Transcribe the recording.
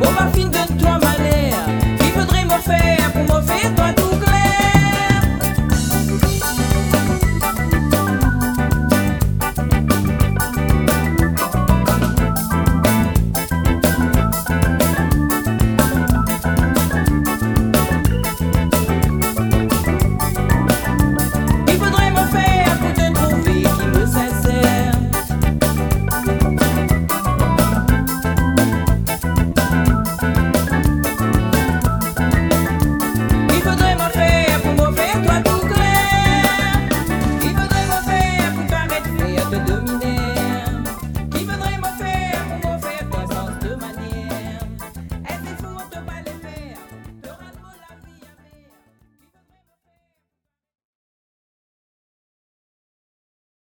Au parfum de toi malheur, il faudrait me faire pour me faire toi tout clair. Il faudrait me faire pour te trouver qui me sincère. Il faudrait me faire pour me faire toi tout clair. Il faudrait me faire pour paraître faire te dominer.